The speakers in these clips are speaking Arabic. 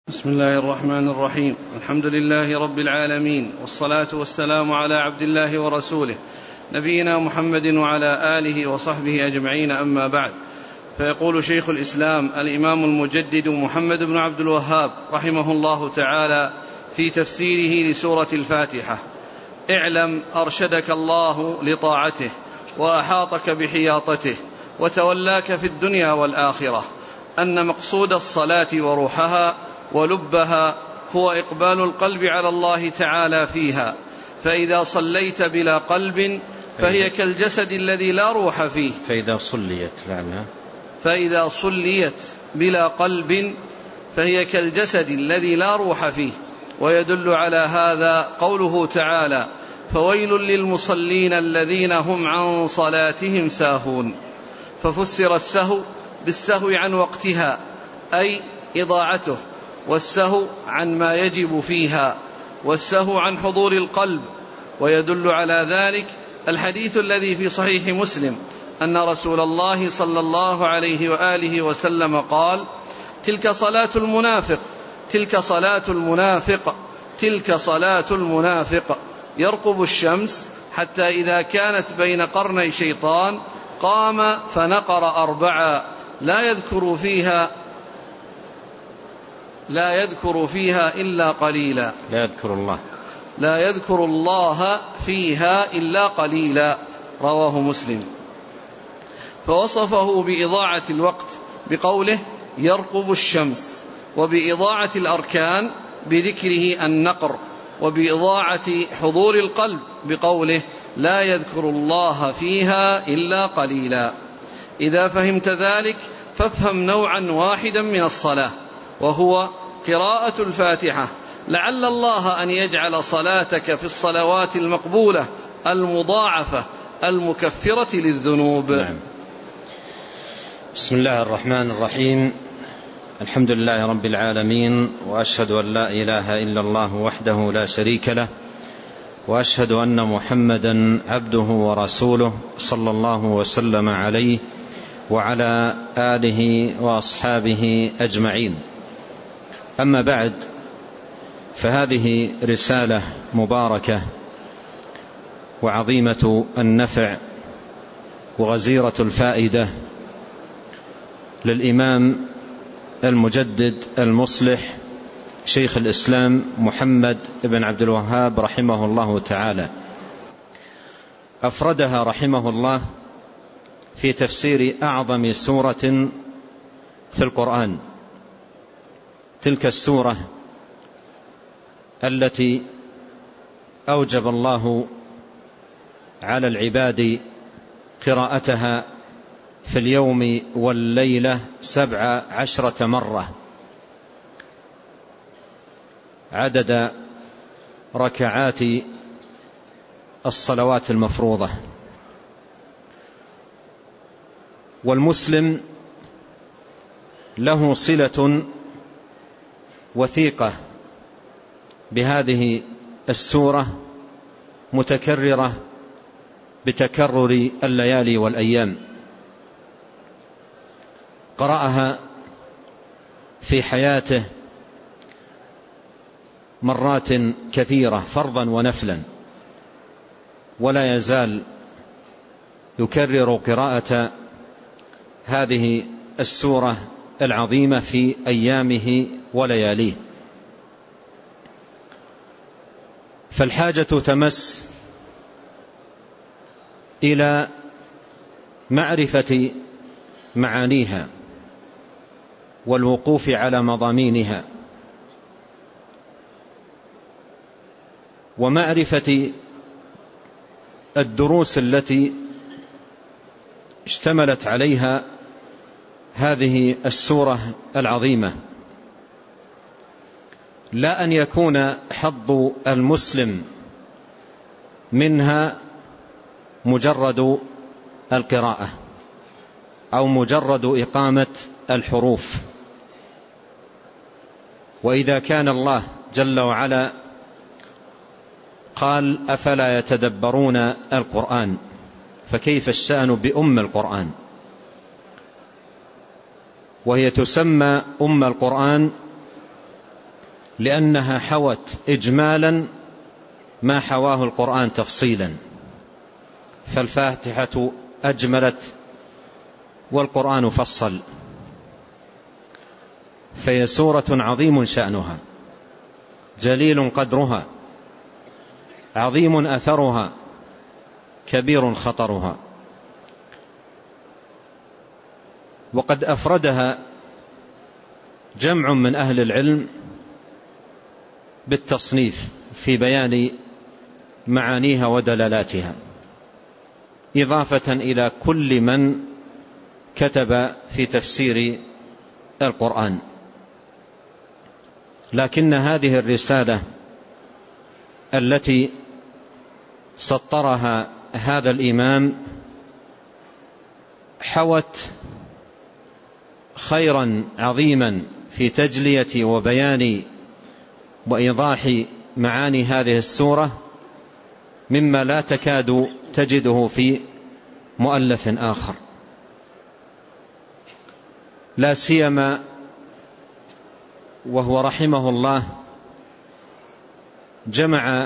بسم الله الرحمن الرحيم. الحمد لله رب العالمين، والصلاة والسلام على عبد الله ورسوله نبينا محمد وعلى آله وصحبه أجمعين، أما بعد. فيقول شيخ الإسلام الإمام المجدد محمد بن عبد الوهاب رحمه الله تعالى في تفسيره لسورة الفاتحة: اعلم أرشدك الله لطاعته وأحاطك بحياطته وتولاك في الدنيا والآخرة أن مقصود الصلاة وروحها ولبها هو إقبال القلب على الله تعالى فيها، فإذا صليت بلا قلب فهي كالجسد الذي لا روح فيه. فإذا صليت بلا قلب فهي كالجسد الذي لا روح فيه. ويدل على هذا قوله تعالى: فويل للمصلين الذين هم عن صلاتهم ساهون. ففسر السهو بالسهو عن وقتها، أي إضاعته، والسهو عن ما يجب فيها، والسهو عن حضور القلب. ويدل على ذلك الحديث الذي في صحيح مسلم أن رسول الله صلى الله عليه وآله وسلم قال: تلك صلاة المنافق، تلك صلاة المنافق، تلك صلاة المنافق، يرقب الشمس حتى إذا كانت بين قرني شيطان قام فنقر 4 لا يذكر فيها إلا قليلا، لا يذكر الله فيها إلا قليلا. رواه مسلم. فوصفه بإضاعة الوقت بقوله يرقب الشمس، وبإضاعة الأركان بذكره النقر، وبإضاعة حضور القلب بقوله لا يذكر الله فيها إلا قليلا. إذا فهمت ذلك فافهم نوعا واحدا من الصلاة، وهو قراءة الفاتحة، لعل الله أن يجعل صلاتك في الصلوات المقبولة المضاعفة المكفرة للذنوب. نعم. بسم الله الرحمن الرحيم. الحمد لله رب العالمين، وأشهد أن لا إله إلا الله وحده لا شريك له، وأشهد أن محمدا عبده ورسوله صلى الله وسلم عليه وعلى آله وأصحابه أجمعين. أما بعد، فهذه رسالة مباركة وعظيمة النفع وغزيرة الفائدة للإمام المجدد المصلح شيخ الإسلام محمد بن عبد الوهاب رحمه الله تعالى، أفردها رحمه الله في تفسير أعظم سورة في القرآن، تلك السورة التي أوجب الله على العباد قراءتها في اليوم والليلة 17 مرة عدد ركعات الصلوات المفروضة. والمسلم له صلة وثيقة بهذه السورة متكررة بتكرر الليالي والأيام، قرأها في حياته مرات كثيرة فرضا ونفلا، ولا يزال يكرر قراءة هذه السورة العظيمة في أيامه ولياليه. فالحاجة تمس إلى معرفة معانيها والوقوف على مضامينها، ومعرفة الدروس التي اشتملت عليها هذه السورة العظيمة، لا أن يكون حظ المسلم منها مجرد القراءة أو مجرد إقامة الحروف. وإذا كان الله جل وعلا قال أفلا يتدبرون القرآن، فكيف الشأن بأم القرآن؟ وهي تسمى أم القرآن لأنها حوت إجمالا ما حواه القرآن تفصيلا، فالفاتحة أجملت والقرآن فصل، فهي سورة عظيم شأنها، جليل قدرها، عظيم أثرها، كبير خطرها. وقد أفردها جمع من أهل العلم بالتصنيف في بيان معانيها ودلالاتها، إضافة إلى كل من كتب في تفسير القرآن. لكن هذه الرسالة التي سطرها هذا الإمام حوت خيرا عظيما في تجلية وبيان وإيضاح معاني هذه السورة مما لا تكاد تجده في مؤلف آخر، لا سيما وهو رحمه الله جمع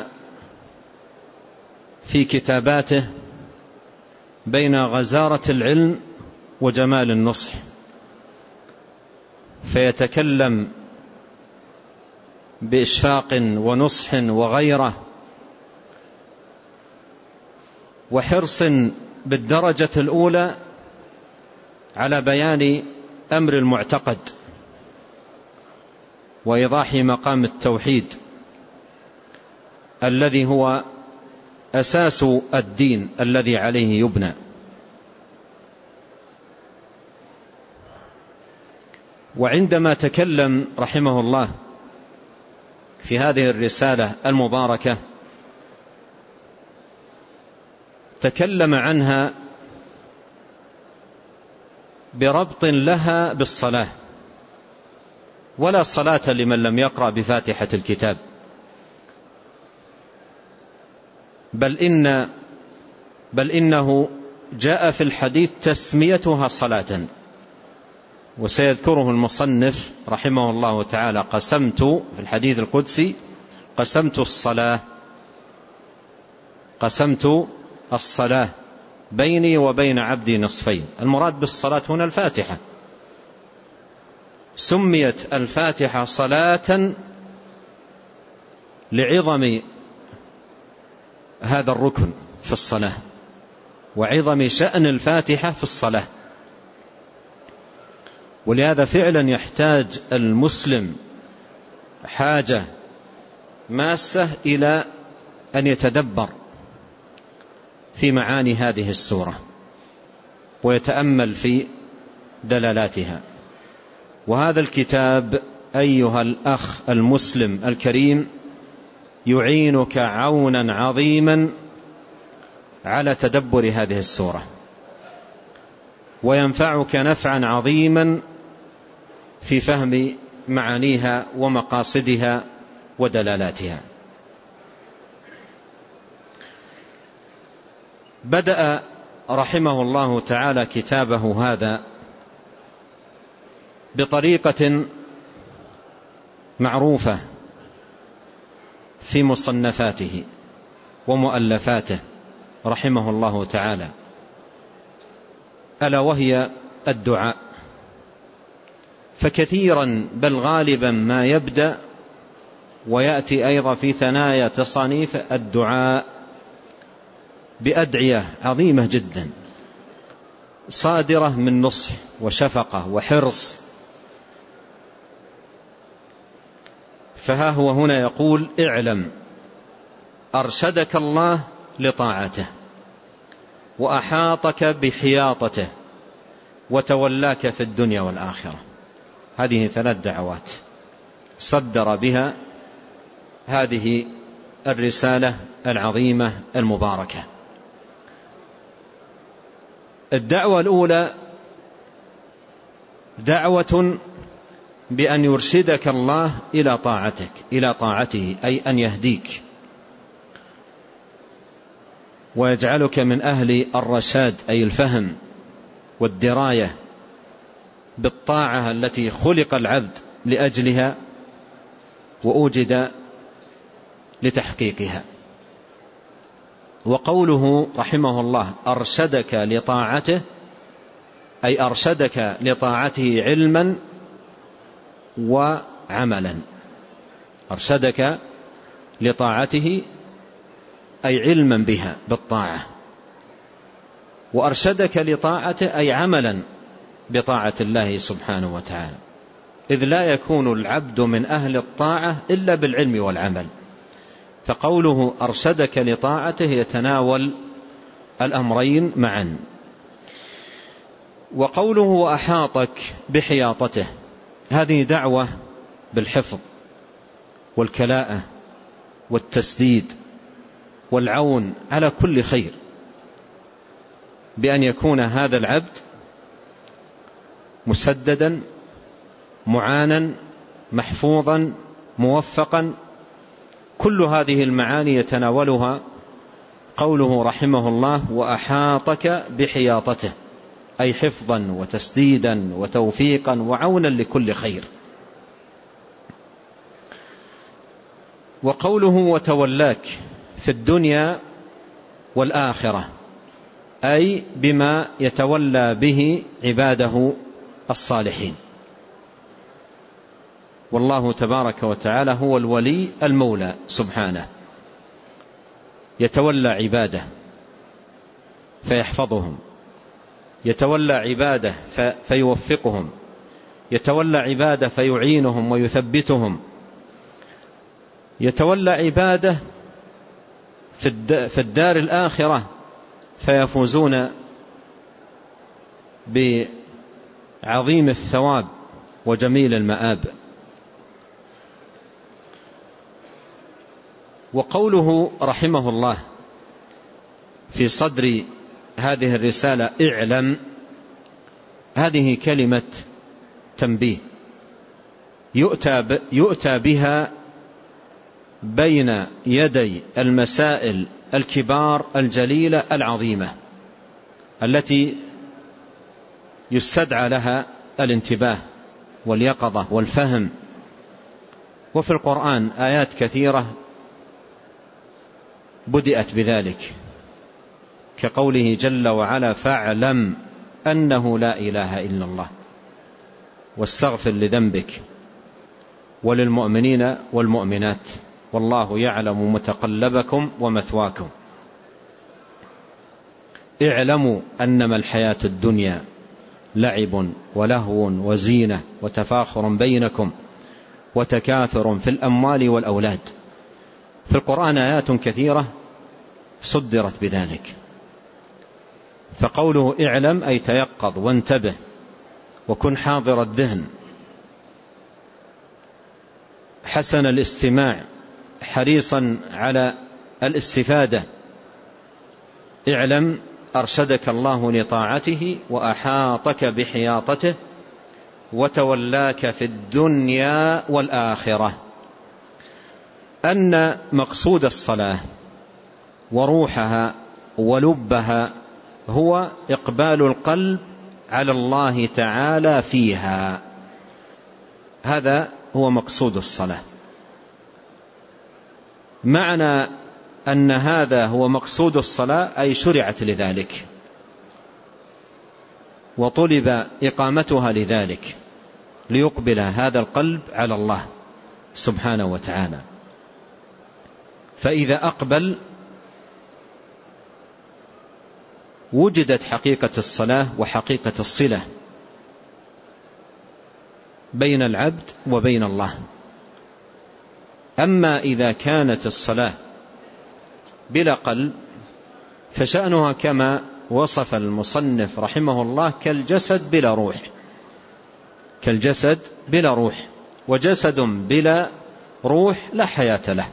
في كتاباته بين غزارة العلم وجمال النصح، فيتكلم بإشفاق ونصح وغيره وحرص بالدرجة الأولى على بيان أمر المعتقد وإيضاح مقام التوحيد الذي هو أساس الدين الذي عليه يبنى. وعندما تكلم رحمه الله في هذه الرسالة المباركة تكلم عنها بربط لها بالصلاة، ولا صلاة لمن لم يقرأ بفاتحة الكتاب، بل إنه جاء في الحديث تسميتها صلاة. وسيذكره المصنف رحمه الله تعالى قسمت في الحديث القدسي قسمت الصلاة بيني وبين عبدي نصفين. المراد بالصلاة هنا الفاتحة، سميت الفاتحة صلاة لعظم هذا الركن في الصلاة وعظم شأن الفاتحة في الصلاة. ولهذا فعلا يحتاج المسلم حاجة ماسة إلى أن يتدبر في معاني هذه السورة ويتأمل في دلالاتها. وهذا الكتاب أيها الأخ المسلم الكريم يعينك عونا عظيما على تدبر هذه السورة، وينفعك نفعا عظيما في فهم معانيها ومقاصدها ودلالاتها. بدأ رحمه الله تعالى كتابه هذا بطريقة معروفة في مصنفاته ومؤلفاته رحمه الله تعالى، ألا وهي الدعاء. فكثيرا بل غالبا ما يبدأ ويأتي أيضا في ثنايا تصانيف الدعاء بأدعية عظيمة جدا صادرة من نصح وشفقة وحرص. فها هو هنا يقول: اعلم أرشدك الله لطاعته وأحاطك بحياطته وتولاك في الدنيا والآخرة. هذه 3 دعوات صدر بها هذه الرسالة العظيمة المباركة. الدعوة الأولى دعوة بأن يرشدك الله إلى طاعته، أي أن يهديك ويجعلك من أهل الرشاد، أي الفهم والدراية بالطاعة التي خلق العبد لأجلها، وأوجد لتحقيقها. وقوله رحمه الله أرشدك لطاعته، أي أرشدك لطاعته علما وعملا. أرشدك لطاعته أي علما بها بالطاعة، وأرشدك لطاعته أي عملا بطاعة الله سبحانه وتعالى، إذ لا يكون العبد من أهل الطاعة إلا بالعلم والعمل. فقوله أرشدك لطاعته يتناول الأمرين معا. وقوله وأحاطك بحياطته، هذه دعوة بالحفظ والكلاءة والتسديد والعون على كل خير، بأن يكون هذا العبد مسددا معانا محفوظا موفقا. كل هذه المعاني يتناولها قوله رحمه الله وأحاطك بحياطته، أي حفظا وتسديدا وتوفيقا وعونا لكل خير. وقوله وتولاك في الدنيا والآخرة، أي بما يتولى به عباده الصالحين. والله تبارك وتعالى هو الولي المولى سبحانه، يتولى عباده فيحفظهم، يتولى عباده فيوفقهم، يتولى عباده فيعينهم ويثبتهم، يتولى عباده في الدار الآخرة فيفوزون بعظيم الثواب وجميل المآب. وقوله رحمه الله في صدر هذه الرسالة اعلم، هذه كلمة تنبيه يؤتى بها بين يدي المسائل الكبار الجليلة العظيمة التي يستدعى لها الانتباه واليقظة والفهم. وفي القرآن آيات كثيرة بدأت بذلك، كقوله جل وعلا فاعلم أنه لا إله إلا الله واستغفر لذنبك وللمؤمنين والمؤمنات والله يعلم متقلبكم ومثواكم. اعلموا أنما الحياة الدنيا لعب ولهو وزينة وتفاخر بينكم وتكاثر في الأموال والأولاد. في القرآن آيات كثيرة صدرت بذلك. فقوله اعلم أي تيقظ وانتبه وكن حاضر الذهن حسن الاستماع حريصا على الاستفادة. اعلم أرشدك الله لطاعته وأحاطك بحياطته وتولاك في الدنيا والآخرة، أن مقصود الصلاة وروحها ولبها هو إقبال القلب على الله تعالى فيها. هذا هو مقصود الصلاة. معنى أن هذا هو مقصود الصلاة أي شرعت لذلك وطلب إقامتها لذلك، ليقبل هذا القلب على الله سبحانه وتعالى. فإذا أقبل وجدت حقيقة الصلاة وحقيقة الصلة بين العبد وبين الله. أما إذا كانت الصلاة بلا قلب فشأنها كما وصف المصنف رحمه الله كالجسد بلا روح، كالجسد بلا روح، وجسد بلا روح لا حياة له.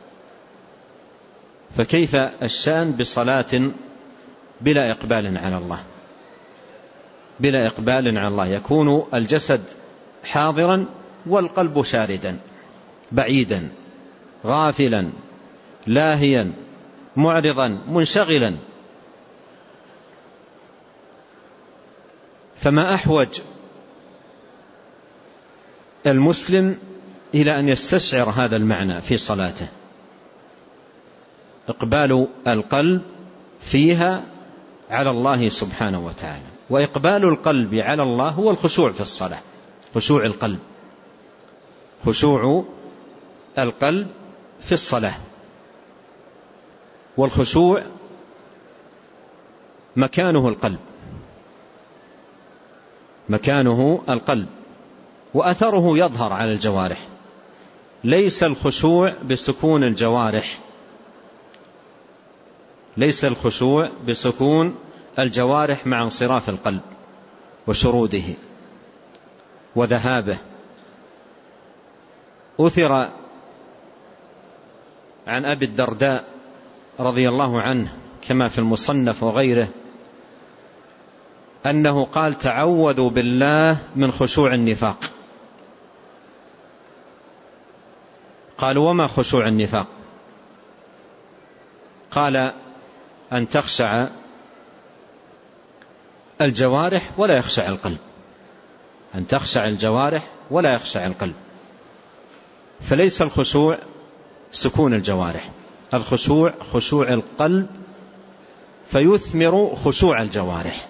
فكيف الشأن بصلاة بلا إقبال على الله؟ بلا إقبال على الله يكون الجسد حاضرا والقلب شاردا بعيدا غافلا لاهيا معرضا منشغلا. فما أحوج المسلم إلى أن يستشعر هذا المعنى في صلاته، إقبال القلب فيها على الله سبحانه وتعالى. وإقبال القلب على الله هو الخشوع في الصلاة، خشوع القلب، خشوع القلب في الصلاة. والخشوع مكانه القلب، مكانه القلب، وأثره يظهر على الجوارح. ليس الخشوع بسكون الجوارح، ليس الخشوع بسكون الجوارح مع انصراف القلب وشروده وذهابه. أثر عن أبي الدرداء رضي الله عنه كما في المصنف وغيره أنه قال: تعوذوا بالله من خشوع النفاق. قالوا: وما خشوع النفاق؟ قال: أن تخشع الجوارح ولا يخشع القلب، أن تخشع الجوارح ولا يخشع القلب. فليس الخشوع سكون الجوارح، الخشوع خشوع القلب فيثمر خشوع الجوارح،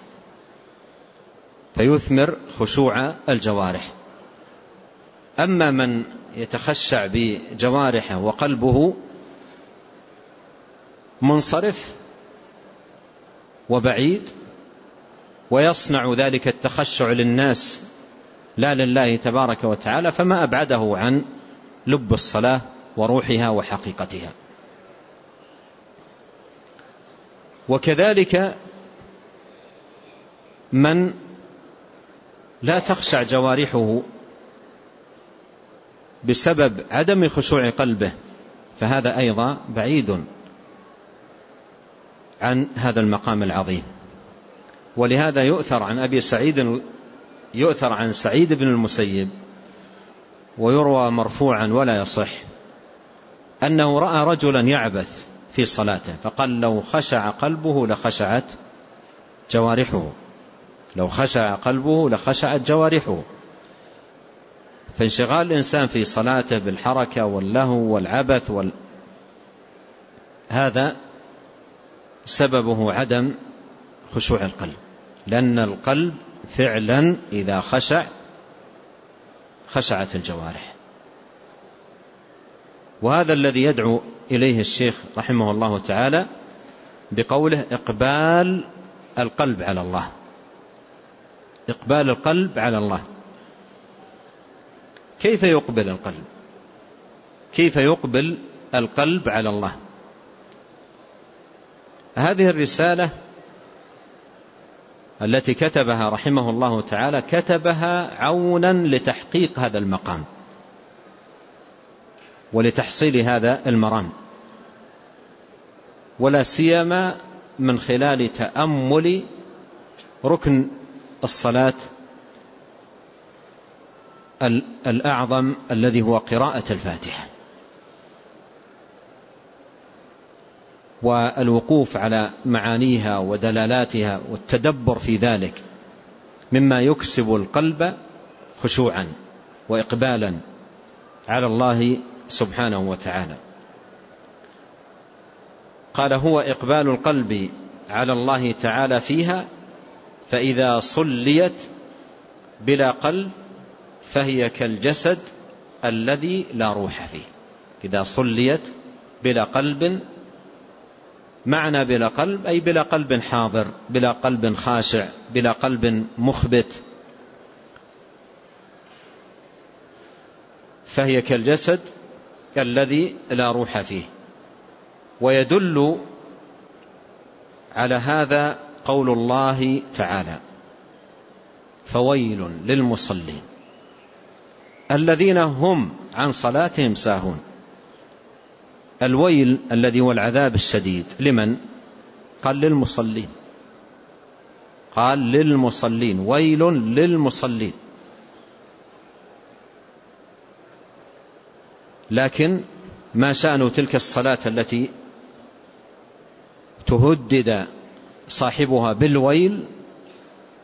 فيثمر خشوع الجوارح. أما من يتخشع بجوارحه وقلبه منصرف وبعيد ويصنع ذلك التخشع للناس لا لله تبارك وتعالى، فما أبعده عن لب الصلاة وروحها وحقيقتها. وكذلك من لا تخشع جوارحه بسبب عدم خشوع قلبه، فهذا أيضا بعيد عن هذا المقام العظيم. ولهذا يؤثر عن سعيد بن المسيب ويروى مرفوعا ولا يصح أنه رأى رجلا يعبث في صلاته فقال: لو خشع قلبه لخشعت جوارحه، لو خشع قلبه لخشعت جوارحه. فانشغال الإنسان في صلاته بالحركة واللهو والعبث هذا سببه عدم خشوع القلب، لأن القلب فعلا إذا خشعت الجوارح. وهذا الذي يدعو إليه الشيخ رحمه الله تعالى بقوله: إقبال القلب على الله، إقبال القلب على الله. كيف يقبل القلب؟ كيف يقبل القلب على الله؟ هذه الرسالة التي كتبها رحمه الله تعالى كتبها عونا لتحقيق هذا المقام ولتحصيل هذا المرام، ولا سيما من خلال تأمل ركن الصلاة الأعظم الذي هو قراءة الفاتحة، والوقوف على معانيها ودلالاتها والتدبر في ذلك مما يكسب القلب خشوعا وإقبالا على الله سبحانه وتعالى. قال: هو إقبال القلب على الله تعالى فيها، فإذا صليت بلا قلب فهي كالجسد الذي لا روح فيه. إذا صليت بلا قلب، معنى بلا قلب أي بلا قلب حاضر، بلا قلب خاشع، بلا قلب مخبت، فهي كالجسد الذي لا روح فيه. ويدل على هذا قول الله تعالى: فويل للمصلين الذين هم عن صلاتهم ساهون. الويل الذي هو العذاب الشديد لمن؟ قال: للمصلين، قال: للمصلين، ويل للمصلين. لكن ما شأن تلك الصلاة التي تهدد صاحبها بالويل؟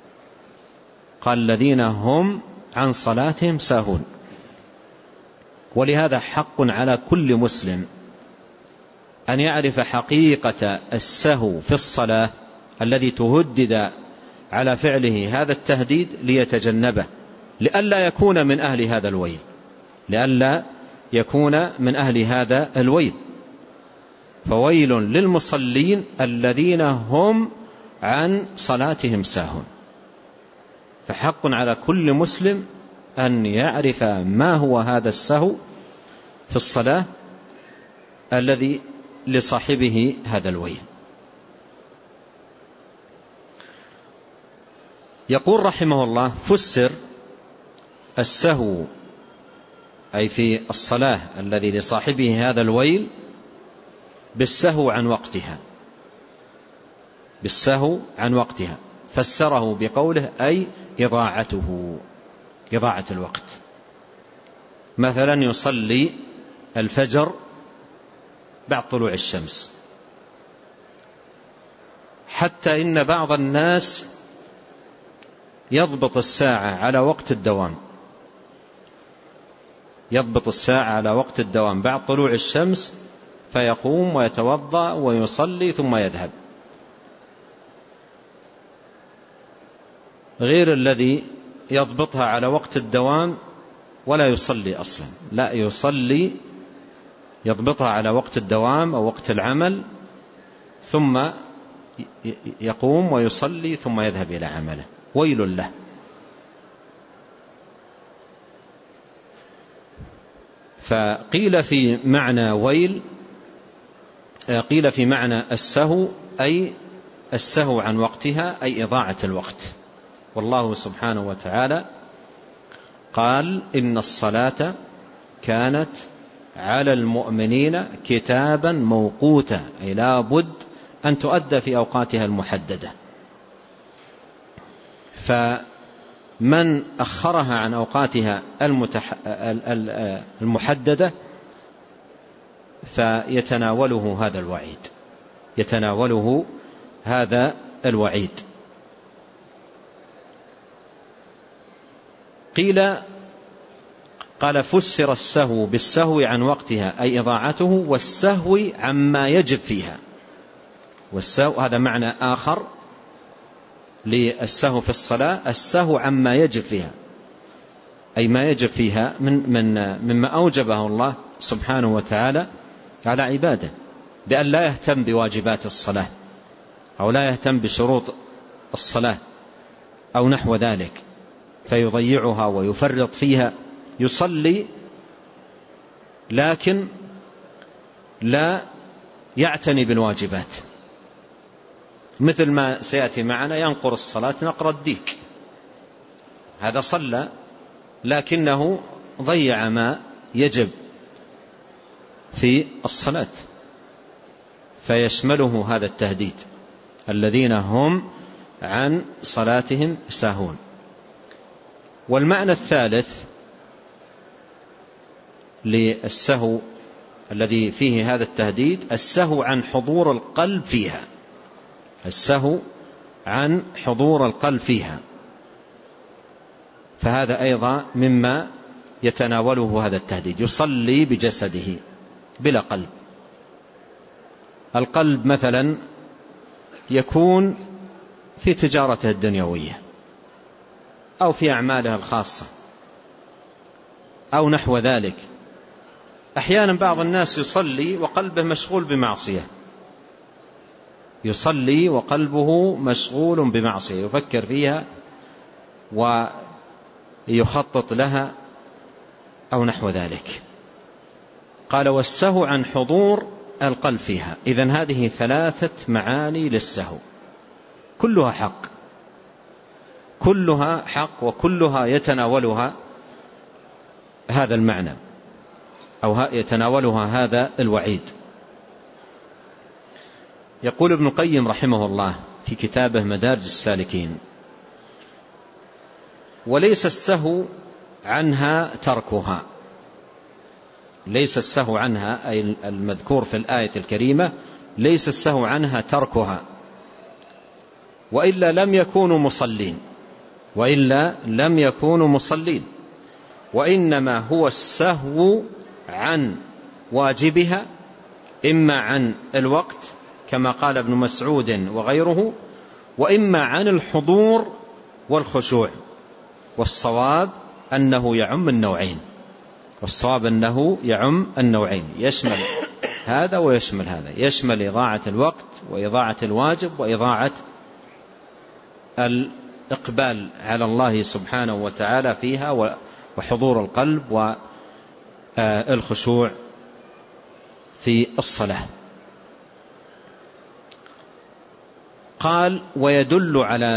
قال: الذين هم عن صلاتهم ساهون. ولهذا حق على كل مسلم أن يعرف حقيقة السهو في الصلاة الذي تهدد على فعله هذا التهديد ليتجنبه، لئلا يكون من أهل هذا الويل، لئلا يكون من أهل هذا الويل. فويل للمصلين الذين هم عن صلاتهم ساهون. فحق على كل مسلم أن يعرف ما هو هذا السهو في الصلاة الذي لصاحبه هذا الويل. يقول رحمه الله: فسر السهو أي في الصلاة الذي لصاحبه هذا الويل بالسهو عن وقتها، بالسهو عن وقتها، فسره بقوله أي إضاعته، إضاعة الوقت. مثلا يصلي الفجر بعد طلوع الشمس، حتى إن بعض الناس يضبط الساعة على وقت الدوام، يضبط الساعة على وقت الدوام بعد طلوع الشمس، فيقوم ويتوضأ ويصلي ثم يذهب، غير الذي يضبطها على وقت الدوام ولا يصلي أصلا، لا يصلي، يضبطها على وقت الدوام أو وقت العمل ثم يقوم ويصلي ثم يذهب إلى عمله، ويل له. فقيل في معنى ويل، قيل في معنى السهو أي السهو عن وقتها أي إضاعة الوقت. والله سبحانه وتعالى قال: إن الصلاة كانت على المؤمنين كتابا موقوتا، أي لا بد أن تؤدى في أوقاتها المحددة. فمن أخرها عن أوقاتها المحددة فيتناوله هذا الوعيد، يتناوله هذا الوعيد. قال: فسر السهو بالسهو عن وقتها أي إضاعته، والسهو عما يجب فيها. والسهو هذا معنى آخر للسهو في الصلاة، السهو عما يجب فيها أي ما يجب فيها مما أوجبه الله سبحانه وتعالى على عباده، بأن لا يهتم بواجبات الصلاة أو لا يهتم بشروط الصلاة أو نحو ذلك، فيضيعها ويفرط فيها، يصلي لكن لا يعتني بالواجبات، مثل ما سيأتي معنا ينقر الصلاة نقر الديك، هذا صلى لكنه ضيع ما يجب في الصلاة، فيشمله هذا التهديد: الذين هم عن صلاتهم ساهون. والمعنى الثالث للسهو الذي فيه هذا التهديد السهو عن حضور القلب فيها، السهو عن حضور القلب فيها، فهذا أيضا مما يتناوله هذا التهديد. يصلي بجسده بلا قلب. القلب مثلا يكون في تجارته الدنيوية أو في أعماله الخاصة أو نحو ذلك. أحيانا بعض الناس يصلي وقلبه مشغول بمعصية، يصلي وقلبه مشغول بمعصية، يفكر فيها ويخطط لها أو نحو ذلك. قال: والسهو عن حضور القلب فيها. إذن هذه ثلاثة معاني للسهو، كلها حق، كلها حق، وكلها يتناولها هذا المعنى أو يتناولها هذا الوعيد. يقول ابن القيم رحمه الله في كتابه مدارج السالكين: وليس السهو عنها تركها، ليس السهو عنها أي المذكور في الآية الكريمة، ليس السهو عنها تركها، وإلا لم يكونوا مصلين، وإلا لم يكونوا مصلين، وإنما هو السهو عن واجبها، إما عن الوقت كما قال ابن مسعود وغيره، وإما عن الحضور والخشوع. والصواب أنه يعم النوعين، يشمل هذا ويشمل هذا، يشمل إضاعة الوقت وإضاعة الواجب وإضاعة الإقبال على الله سبحانه وتعالى فيها، وحضور القلب والخشوع في الصلاة. قال ويدل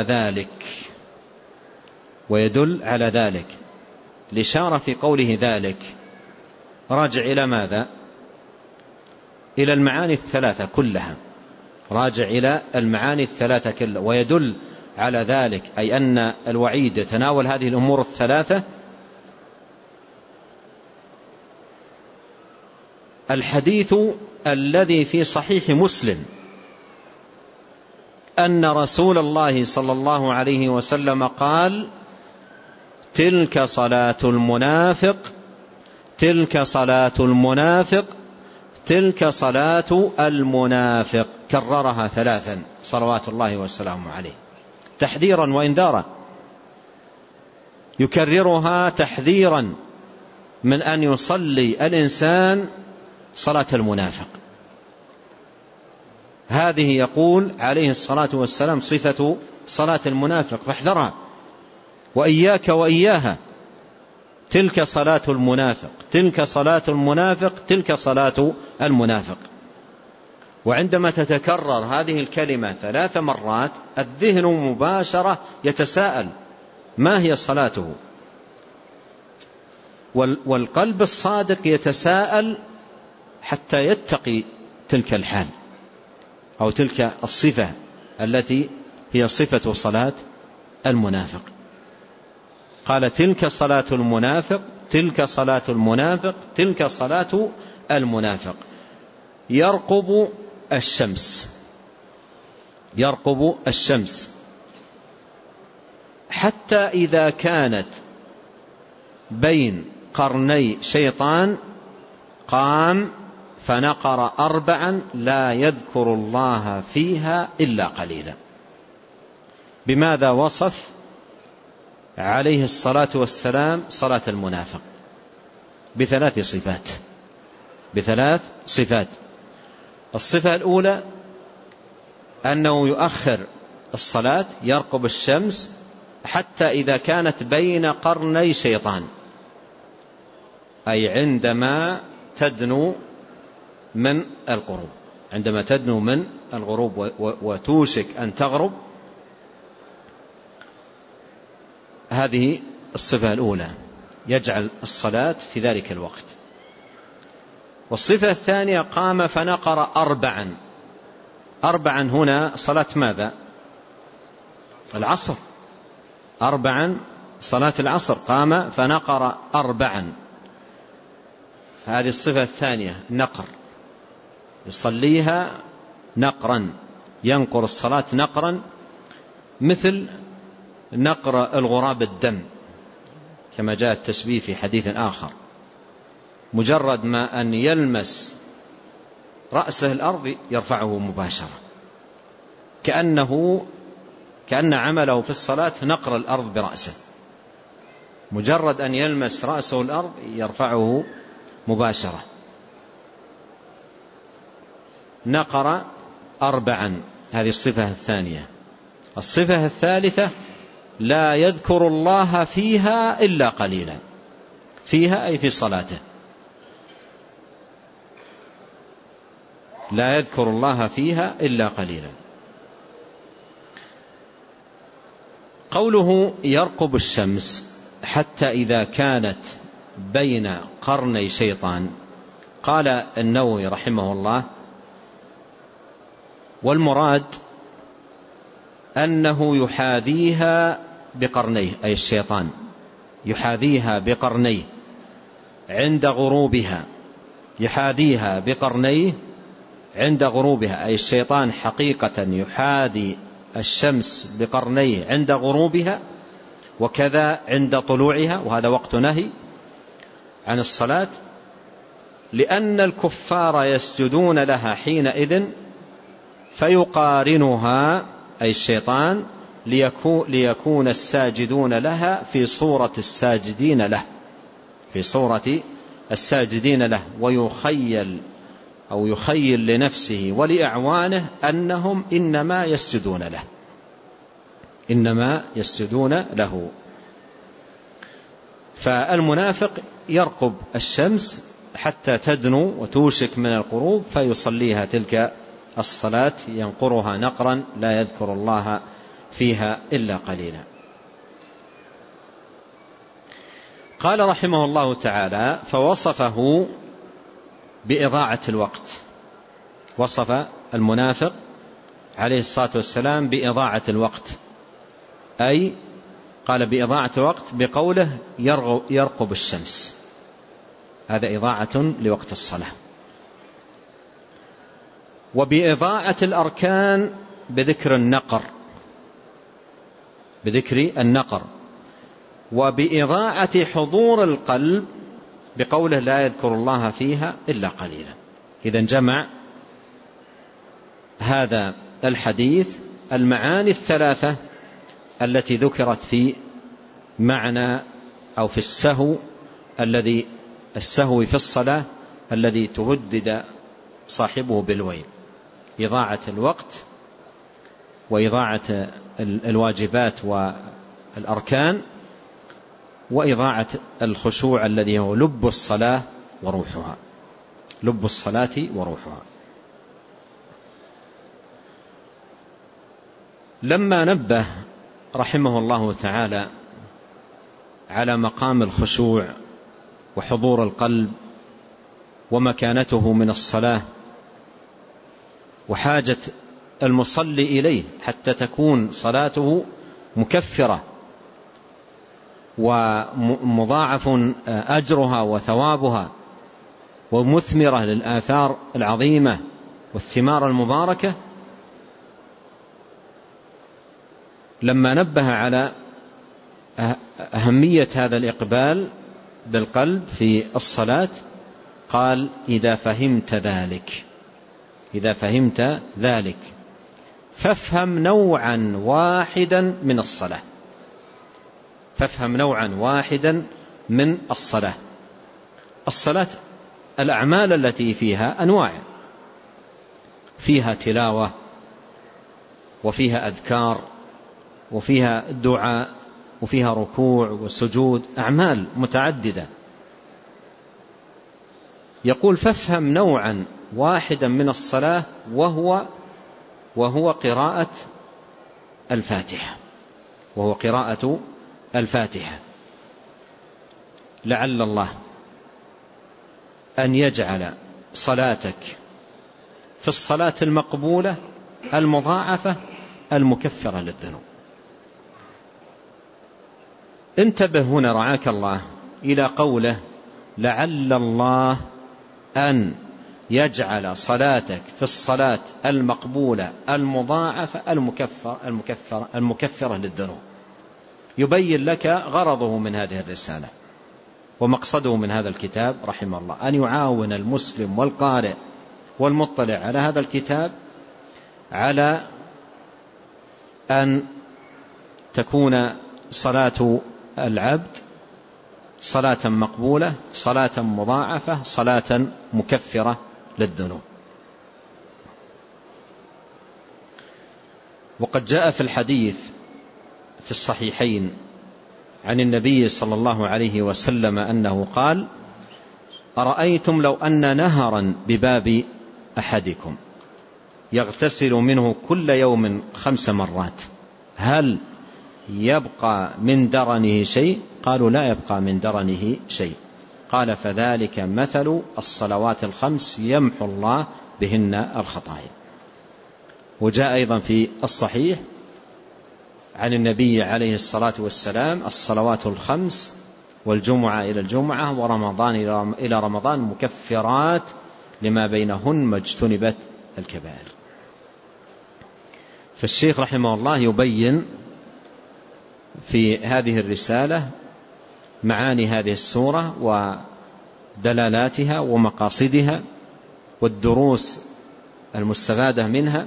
على ذلك الإشارة في قوله ذلك راجع إلى ماذا؟ إلى المعاني الثلاثة كلها، راجع إلى المعاني الثلاثة كلها. ويدل على ذلك أي أن الوعيد يتناول هذه الأمور الثلاثة. الحديث الذي في صحيح مسلم أن رسول الله صلى الله عليه وسلم قال: تلك صلاة المنافق، تلك صلاة المنافق، تلك صلاة المنافق، كررها 3 صلوات الله وسلامه عليه تحذيرا وإنذارا، يكررها تحذيرا من أن يصلي الإنسان صلاة المنافق. هذه يقول عليه الصلاة والسلام صفة صلاة المنافق، فاحذرها وإياك وإياها. تلك صلاة المنافق، تلك صلاة المنافق، تلك صلاة المنافق. وعندما تتكرر هذه الكلمة 3 مرات الذهن مباشرة يتساءل ما هي صلاته، والقلب الصادق يتساءل حتى يتقي تلك الحال أو تلك الصفة التي هي صفة صلاة المنافق. قال: تلك صلاة المنافق، تلك صلاة المنافق، تلك صلاة المنافق. يرقب الشمس حتى إذا كانت بين قرني شيطان قام فنقر 4 لا يذكر الله فيها إلا قليلا. بماذا وصف عليه الصلاة والسلام صلاة المنافق؟ ب3 صفات. الصفة الأولى أنه يؤخر الصلاة، يرقب الشمس حتى إذا كانت بين قرني شيطان، أي عندما تدنو من الغروب، عندما تدنو من الغروب وتوشك أن تغرب. هذه الصفة الأولى، يجعل الصلاة في ذلك الوقت. والصفة الثانية قام فنقر 4 هنا صلاة ماذا؟ العصر. 4 صلاة العصر، قام فنقر 4. هذه الصفة الثانية، نقر، يصليها نقرا، ينقر الصلاة نقرا، مثل نقر الغراب الدم كما جاء التشبيه في حديث آخر. مجرد ما أن يلمس رأسه الأرض يرفعه مباشرة، كأن عمله في الصلاة نقر الأرض برأسه، مجرد أن يلمس رأسه الأرض يرفعه مباشرة. نقر 4، هذه الصفة الثانية. الصفة الثالثة لا يذكر الله فيها إلا قليلا، فيها أي في صلاته، لا يذكر الله فيها إلا قليلا. قوله يرقب الشمس حتى إذا كانت بين قرني شيطان، قال النووي رحمه الله: والمراد أنه يحاذيها بقرنيه، أي الشيطان يحاذيها بقرنيه عند غروبها، يحاذيها بقرنيه عند غروبها، أي الشيطان حقيقة يحاذي الشمس بقرنيه عند غروبها، وكذا عند طلوعها، وهذا وقت نهي عن الصلاة. لأن الكفار يسجدون لها حينئذ فيقارنها أي الشيطان ليكون الساجدون لها في صورة الساجدين له، في صورة الساجدين له، ويخيل لنفسه ولأعوانه أنهم إنما يسجدون له. فالمنافق يرقب الشمس حتى تدنو وتوشك من الغروب فيصليها تلك الصلاة، ينقرها نقرا لا يذكر الله فيها إلا قليلا. قال رحمه الله تعالى: فوصفه بإضاعة الوقت، وصف المنافق عليه الصلاة والسلام بإضاعة الوقت، أي قال بإضاعة الوقت بقوله يرقب الشمس، هذا إضاعة لوقت الصلاة. وبإضاعة الأركان بذكر النقر، وبإضاعة حضور القلب بقوله لا يذكر الله فيها إلا قليلا. إذن جمع هذا الحديث المعاني الثلاثة التي ذكرت في معنى أو في السهو في الصلاة الذي تهدد صاحبه بالويل: إضاعة الوقت، وإضاعة الواجبات والأركان، وإضاعة الخشوع الذي هو لب الصلاة وروحها. لما نبه رحمه الله تعالى على مقام الخشوع وحضور القلب ومكانته من الصلاة وحاجة المصلي إليه حتى تكون صلاته مكفرة ومضاعف أجرها وثوابها ومثمرة للآثار العظيمة والثمار المباركة، لما نبه على أهمية هذا الإقبال بالقلب في الصلاة قال: إذا فهمت ذلك فافهم نوعا واحدا من الصلاة. الصلاة الأعمال التي فيها أنواع، فيها تلاوة وفيها أذكار وفيها دعاء وفيها ركوع وسجود، أعمال متعددة. يقول: فافهم نوعا واحدا من الصلاة وهو قراءة الفاتحة. لعل الله أن يجعل صلاتك في الصلاة المقبولة المضاعفة المكفرة للذنوب. انتبه هنا رعاك الله إلى قوله: لعل الله أن يجعل صلاتك في الصلاة المقبولة المضاعفة المكفرة للذنوب. يبين لك غرضه من هذه الرسالة ومقصده من هذا الكتاب رحمه الله، أن يعاون المسلم والقارئ والمطلع على هذا الكتاب على أن تكون صلاة العبد صلاة مقبولة، صلاة مضاعفة، صلاة مكفرة للذنوب. وقد جاء في الحديث في الصحيحين عن النبي صلى الله عليه وسلم أنه قال: أرأيتم لو أن نهرا بباب أحدكم يغتسل منه كل يوم 5 مرات هل يبقى من درنه شيء؟ قالوا: لا يبقى من درنه شيء. قال: فذلك مثل الصلوات 5 يمحو الله بهن الخطايا. وجاء أيضا في الصحيح عن النبي عليه الصلاة والسلام: الصلوات 5 والجمعة إلى الجمعة ورمضان إلى رمضان مكفرات لما بينهن ما اجتنبت الكبائر. فالشيخ رحمه الله يبين في هذه الرسالة معاني هذه السورة دلالاتها ومقاصدها والدروس المستفادة منها،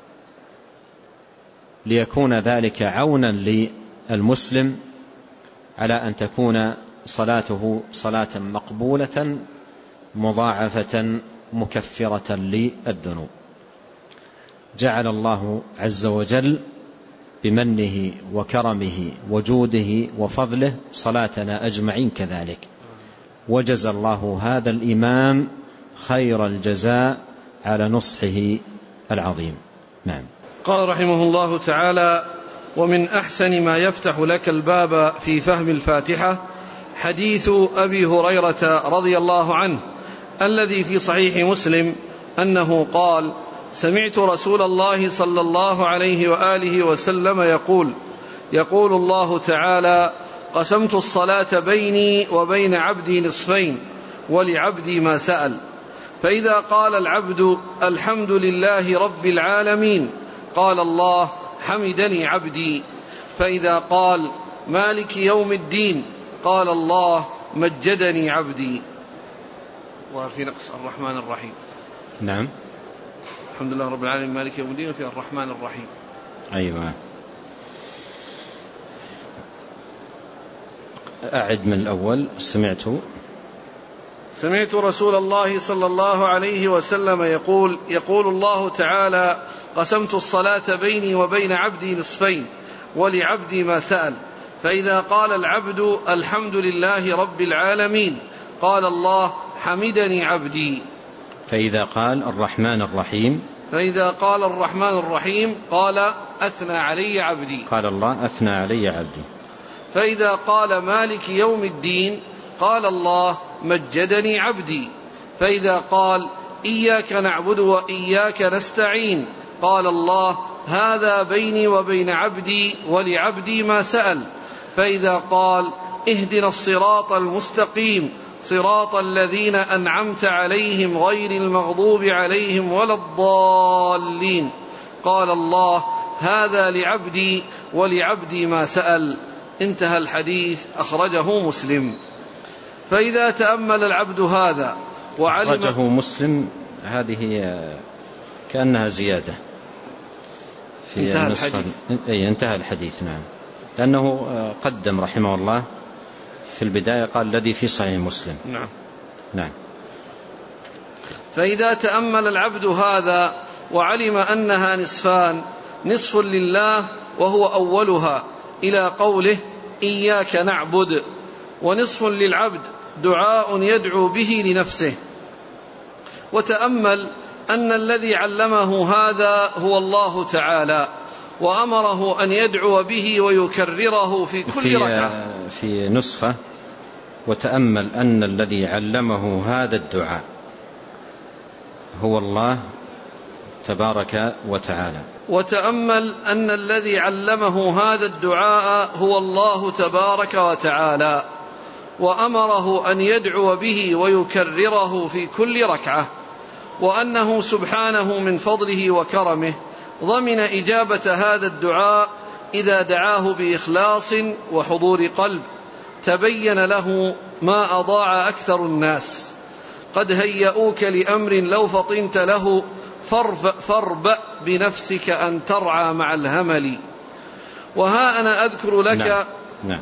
ليكون ذلك عونا للمسلم على أن تكون صلاته صلاة مقبولة مضاعفة مكفرة للذنوب. جعل الله عز وجل بمنه وكرمه وجوده وفضله صلاتنا أجمعين كذلك، وجزى الله هذا الإمام خير الجزاء على نصحه العظيم. نعم. قال رحمه الله تعالى: ومن أحسن ما يفتح لك الباب في فهم الفاتحة حديث أبي هريرة رضي الله عنه الذي في صحيح مسلم أنه قال: سمعت رسول الله صلى الله عليه وآله وسلم يقول الله تعالى: قسمت الصلاة بيني وبين عبدي نصفين ولعبدي ما سأل، فإذا قال العبد الحمد لله رب العالمين قال الله: حمدني عبدي، فإذا قال مالك يوم الدين قال الله: مجدني عبدي. وفي نقص الرحمن الرحيم. نعم. الحمد لله رب العالمين مالك يوم الدين، وفي الرحمن الرحيم. أيوة. أعد من الأول. سمعت رسول الله صلى الله عليه وسلم يقول الله تعالى: قسمت الصلاة بيني وبين عبدي نصفين ولعبدي ما سأل، فإذا قال العبد الحمد لله رب العالمين قال الله: حمدني عبدي. فإذا قال الرحمن الرحيم قال: أثنى علي عبدي، قال الله: أثنى علي عبدي. فإذا قال مالك يوم الدين قال الله: مجدني عبدي. فإذا قال إياك نعبد وإياك نستعين قال الله: هذا بيني وبين عبدي ولعبدي ما سأل. فإذا قال اهدنا الصراط المستقيم صراط الذين أنعمت عليهم غير المغضوب عليهم ولا الضالين قال الله: هذا لعبدي ولعبدي ما سأل. انتهى الحديث. أخرجه مسلم. فإذا تأمل العبد هذا وعلم. أخرجه مسلم، هذه كأنها زيادة في انتهى الحديث. نعم، لأنه قدم رحمه الله في البداية قال الذي في صحيح مسلم. نعم. فإذا تأمل العبد هذا وعلم أنها نصفان: نصف لله وهو أولها إلى قوله إياك نعبد، ونصف للعبد دعاء يدعو به لنفسه. وتأمل أن الذي علمه هذا هو الله تعالى، وأمره أن يدعو به ويكرره في كل ركعة. في نسخة: وتأمل أن الذي علمه هذا الدعاء هو الله تبارك وتعالى. وتأمل أن الذي علمه هذا الدعاء هو الله تبارك وتعالى، وأمره أن يدعو به ويكرره في كل ركعة، وأنه سبحانه من فضله وكرمه ضمن إجابة هذا الدعاء إذا دعاه بإخلاص وحضور قلب. تبين له ما أضاع أكثر الناس: قد هيئوك لأمر لو فطنت له فاربأ بنفسك أن ترعى مع الهمل. وها أنا أذكر لك. نعم.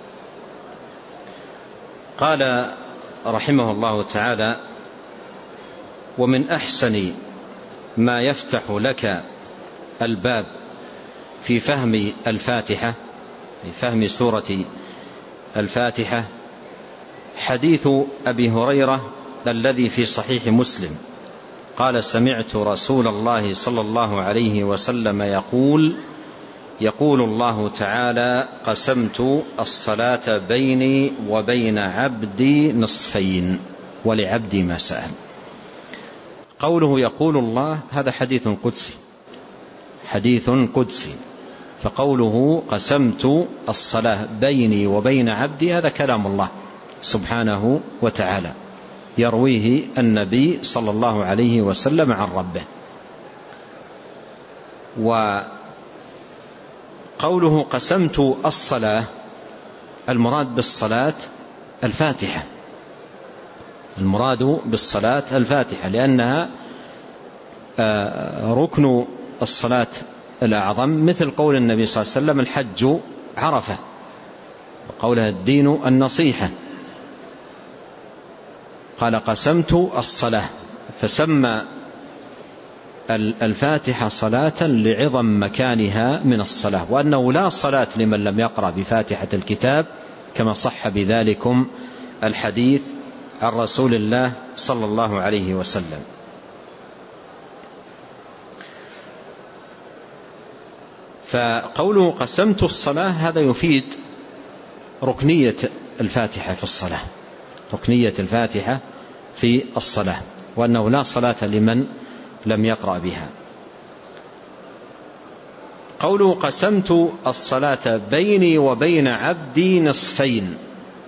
قال رحمه الله تعالى: ومن أحسن ما يفتح لك الباب في فهم الفاتحة، في فهم سورة الفاتحة، حديث أبي هريرة الذي في صحيح مسلم قال: سمعت رسول الله صلى الله عليه وسلم يقول الله تعالى: قسمت الصلاة بيني وبين عبدي نصفين ولعبدي ما سأل. قوله يقول الله هذا حديث قدسي، فقوله قسمت الصلاة بيني وبين عبدي هذا كلام الله سبحانه وتعالى يرويه النبي صلى الله عليه وسلم عن ربه. وقوله قسمت الصلاة، المراد بالصلاة الفاتحة، المراد بالصلاة الفاتحة، لأنها ركن الصلاة الأعظم، مثل قول النبي صلى الله عليه وسلم الحج عرفة، وقولها الدين النصيحة. قال قسمت الصلاة، فسمى الفاتحة صلاة لعظم مكانها من الصلاة، وأنه لا صلاة لمن لم يقرأ بفاتحة الكتاب، كما صح بذلكم الحديث عن رسول الله صلى الله عليه وسلم. فقوله قسمت الصلاة هذا يفيد ركنية الفاتحة في الصلاة، ركنية الفاتحة في الصلاة، وأنه لا صلاة لمن لم يقرأ بها. قوله قسمت الصلاة بيني وبين عبدي نصفين.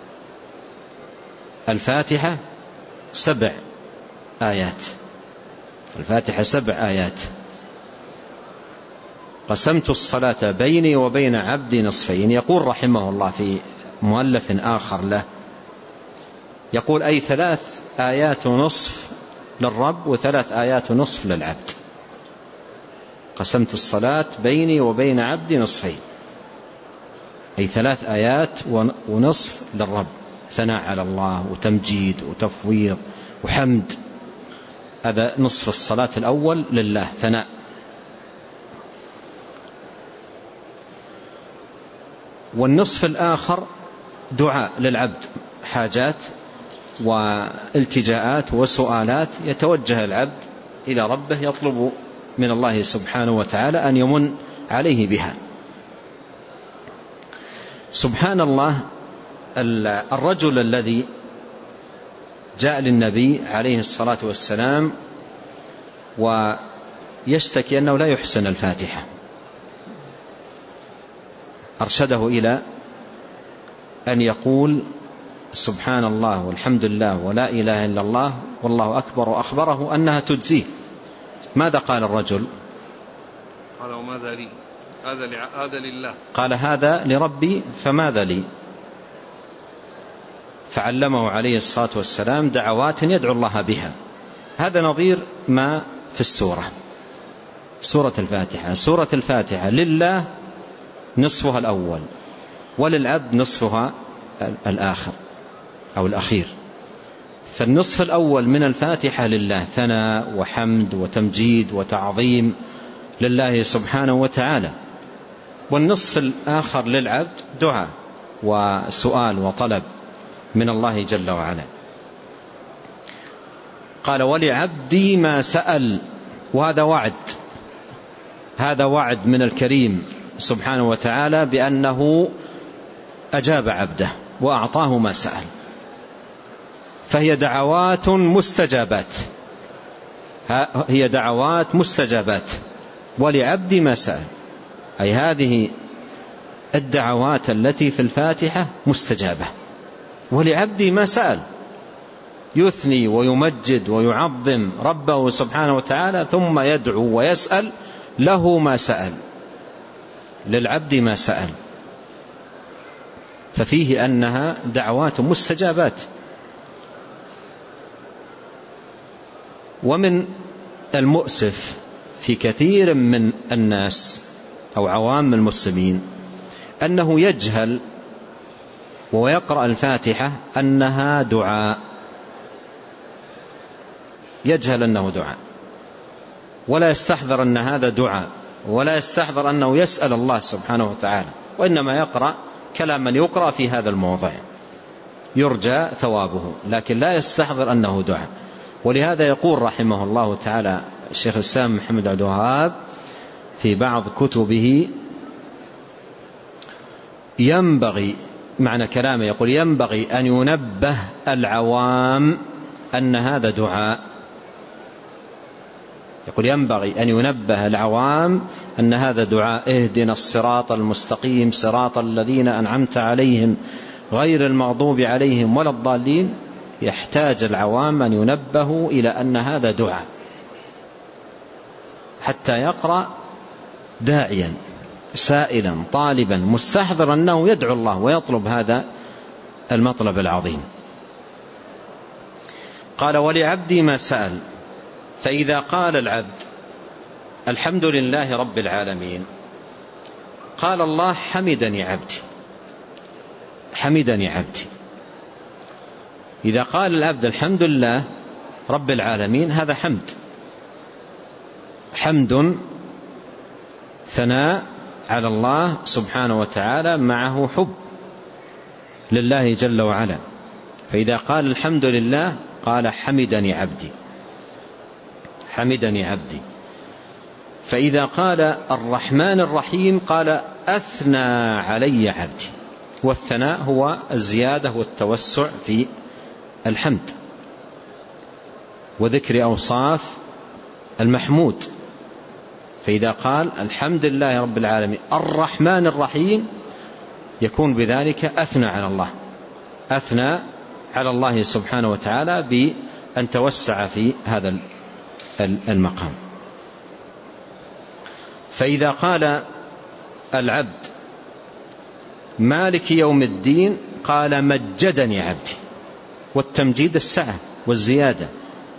الفاتحة 7 آيات، الفاتحة 7 آيات. قسمت الصلاة بيني وبين عبدي نصفين. يقول رحمه الله في مؤلف آخر له، يقول أي 3 آيات ونصف للرب و3 آيات ونصف للعبد. قسمت الصلاة بيني وبين عبدي نصفين، أي 3 آيات ونصف للرب، ثناء على الله وتمجيد وتفويض وحمد. هذا نصف الصلاة الأول لله ثناء. والنصف الآخر دعاء للعبد، حاجات والتجاءات وسؤالات يتوجه العبد إلى ربه يطلب من الله سبحانه وتعالى أن يمن عليه بها. سبحان الله، الرجل الذي جاء للنبي عليه الصلاة والسلام ويشتكي أنه لا يحسن الفاتحة، أرشده إلى أن يقول سبحان الله والحمد لله ولا إله إلا الله والله أكبر، وأخبره أنها تجزيه. ماذا قال الرجل؟ قال وماذا لي؟ هذا لله. قال هذا لربي فماذا لي؟ فعلمه عليه الصلاة والسلام دعوات يدعو الله بها. هذا نظير ما في السورة، سورة الفاتحة. سورة الفاتحة لله نصفها الأول، وللعبد نصفها الآخر أو الأخير. فالنصف الأول من الفاتحة لله ثناء وحمد وتمجيد وتعظيم لله سبحانه وتعالى، والنصف الآخر للعبد دعاء وسؤال وطلب من الله جل وعلا. قال ولعبدي ما سأل، وهذا وعد، هذا وعد من الكريم سبحانه وتعالى بأنه أجاب عبده وأعطاه ما سأل. فهي دعوات مستجابات، هي دعوات مستجابات. ولعبدي ما سأل، أي هذه الدعوات التي في الفاتحة مستجابة. ولعبدي ما سأل، يثني ويمجد ويعظم ربه سبحانه وتعالى، ثم يدعو ويسأل له ما سأل، للعبد ما سأل. ففيه أنها دعوات مستجابات. ومن المؤسف في كثير من الناس أو عوام المسلمين أنه يجهل ويقرأ الفاتحة أنها دعاء، يجهل أنه دعاء، ولا يستحضر أن هذا دعاء، ولا يستحضر أنه يسأل الله سبحانه وتعالى، وإنما يقرأ كلاما يقرأ في هذا الموضع يرجى ثوابه، لكن لا يستحضر أنه دعاء. ولهذا يقول رحمه الله تعالى الشيخ الإسلام محمد عبد الوهاب في بعض كتبه ينبغي، معنى كلامه يقول ينبغي أن ينبه العوام أن هذا دعاء. يقول ينبغي أن ينبه العوام أن هذا دعاء. اهدنا الصراط المستقيم صراط الذين أنعمت عليهم غير المغضوب عليهم ولا الضالين. يحتاج العوام أن ينبهوا إلى أن هذا دعاء، حتى يقرأ داعيا سائلا طالبا مستحضرا أنه يدعو الله ويطلب هذا المطلب العظيم. قال ولعبدي ما سأل. فإذا قال العبد الحمد لله رب العالمين قال الله حمدني عبدي، حمدني عبدي. إذا قال العبد الحمد لله رب العالمين هذا حمد، حمد ثناء على الله سبحانه وتعالى معه حب لله جل وعلا. فإذا قال الحمد لله قال حمدني عبدي، حمدني عبدي. فإذا قال الرحمن الرحيم قال أثنى علي عبدي. والثناء هو الزيادة والتوسع في الحمد وذكر أوصاف المحمود. فإذا قال الحمد لله رب العالمين الرحمن الرحيم يكون بذلك أثنى على الله، أثنى على الله سبحانه وتعالى بأن توسع في هذا المقام. فإذا قال العبد مالك يوم الدين قال مجدني عبدي. والتمجيد السعة والزيادة،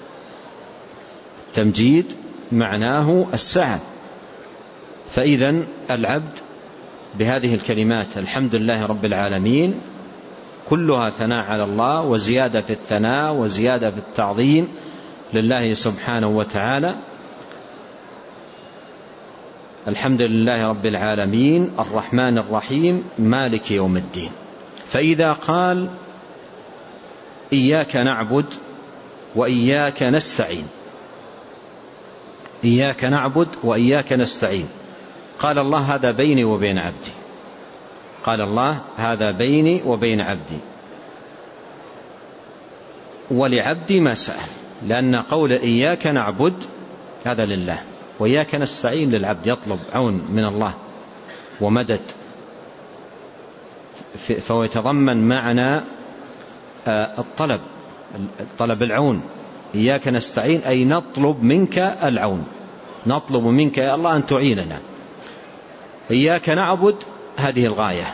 التمجيد معناه السعة. فإذن العبد بهذه الكلمات الحمد لله رب العالمين كلها ثناء على الله وزيادة في الثناء وزيادة في التعظيم لله سبحانه وتعالى. الحمد لله رب العالمين الرحمن الرحيم مالك يوم الدين. فإذا قال إياك نعبد وإياك نستعين، إياك نعبد وإياك نستعين قال الله هذا بيني وبين عبدي، قال الله هذا بيني وبين عبدي. ولعبدي ما سأل، لأن قول إياك نعبد هذا لله وإياك نستعين للعبد، يطلب عون من الله ومدد، فهو يتضمن معنى الطلب، طلب العون. إياك نستعين أي نطلب منك العون، نطلب منك يا الله أن تعيننا. إياك نعبد هذه الغاية،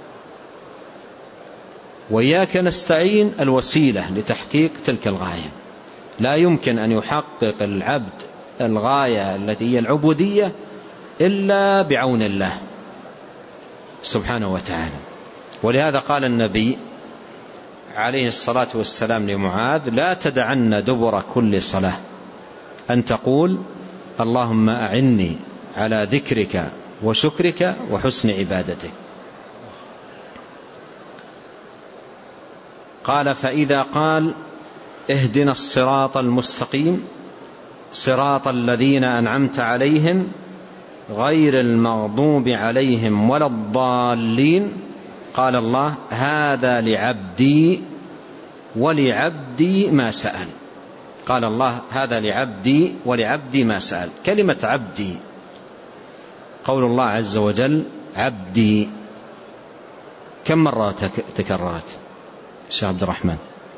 وإياك نستعين الوسيلة لتحقيق تلك الغاية. لا يمكن أن يحقق العبد الغاية التي هي العبودية إلا بعون الله سبحانه وتعالى. ولهذا قال النبي عليه الصلاة والسلام لمعاذ لا تدعن دبر كل صلاة أن تقول اللهم أعني على ذكرك وشكرك وحسن عبادتك. قال فإذا قال اهدنا الصراط المستقيم صراط الذين أنعمت عليهم غير المغضوب عليهم ولا الضالين قال الله هذا لعبدي ولعبدي ما سأل. قال الله هذا لعبدي ولعبدي ما سأل. كلمة عبدي قول الله عز وجل عبدي كم مرة تكررت شيخ عبد الرحمن؟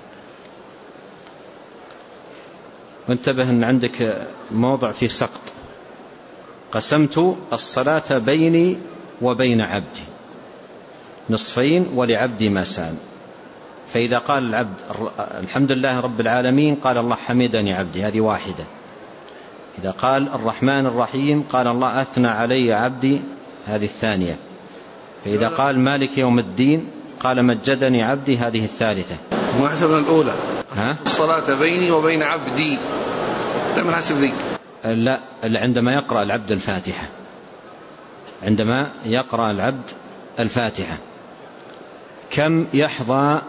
وانتبه أن عندك موضع فيه سقط. قسمت الصلاة بيني وبين عبدي نصفين ولعبدي ما سأل. فإذا قال العبد الحمد لله رب العالمين قال الله حمدني عبدي، هذه واحدة. إذا قال الرحمن الرحيم قال الله أثنى علي عبدي، هذه الثانية. فإذا قال مالك يوم الدين قال مجدني عبدي، هذه الثالثة. ما حسبنا الأولى الصلاة بيني وبين عبدي، لم نحسب ذيك. لا، عندما يقرأ العبد الفاتحة، عندما يقرأ العبد الفاتحة كم يحظى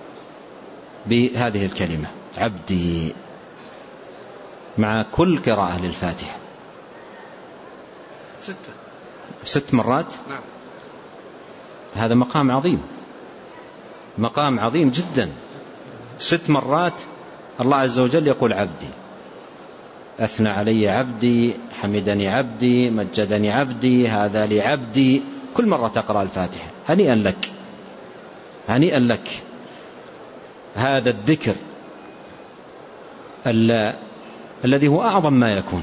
بهذه الكلمة عبدي مع كل قراءة للفاتحة؟ 6 مرات. نعم. هذا مقام عظيم، مقام عظيم جدا. 6 مرات الله عز وجل يقول عبدي، أثنى علي عبدي، حمدني عبدي، مجدني عبدي، هذا لعبدي. كل مرة تقرأ الفاتحة. هنيئا لك، هنيئا لك. هذا الذكر الذي هو أعظم ما يكون.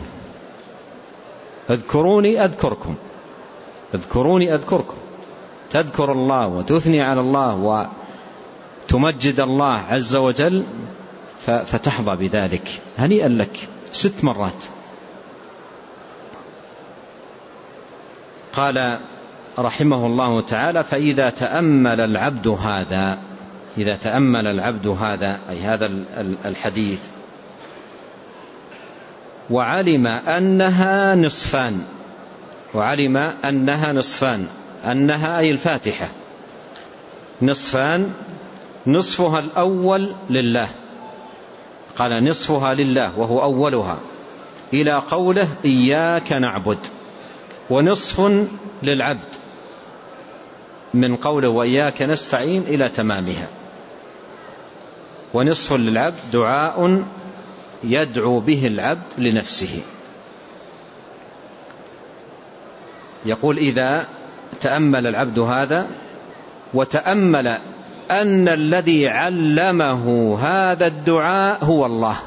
اذكروني أذكركم، اذكروني أذكركم. تذكر الله وتثني على الله وتمجد الله عز وجل فتحظى بذلك. هنيئا لك 6 مرات. قال رحمه الله تعالى: فإذا تأمل العبد هذا، إذا تأمل العبد هذا أي هذا الحديث، وعلم أنها نصفان، وعلم أنها نصفان، أنها أي الفاتحة نصفان، نصفها الأول لله، قال نصفها لله وهو أولها، إلى قوله إياك نعبد، ونصف للعبد من قوله وإياك نستعين إلى تمامها، ونصف للعبد دعاء يدعو به العبد لنفسه. يقول: إذا تأمل العبد هذا وتأمل أن الذي علمه هذا الدعاء هو الله،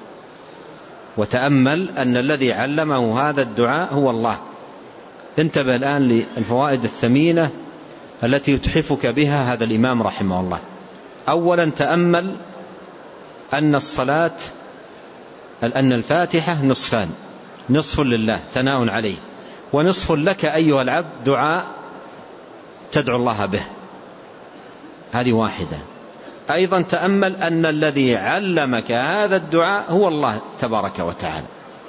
وتأمل أن الذي علمه هذا الدعاء هو الله. انتبه الآن للفوائد الثمينة التي يتحفك بها هذا الإمام رحمه الله. أولا تأمل أن الصلاة، أن الفاتحة نصفان، نصف لله ثناء عليه، ونصف لك أيها العبد دعاء تدعو الله به، هذه واحدة. أيضا تأمل أن الذي علمك هذا الدعاء هو الله تبارك وتعالى،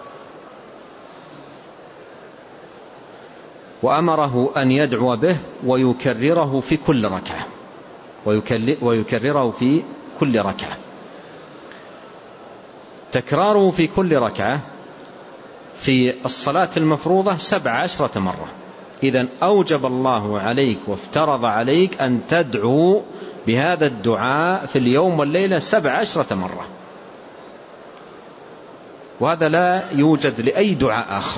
وأمره أن يدعو به ويكرره في كل ركعة، ويكرره في كل ركعة. تكراره في كل ركعة في الصلاة المفروضة 17 مرة. إذن أوجب الله عليك وافترض عليك أن تدعو بهذا الدعاء في اليوم والليلة 17 مرة، وهذا لا يوجد لأي دعاء آخر.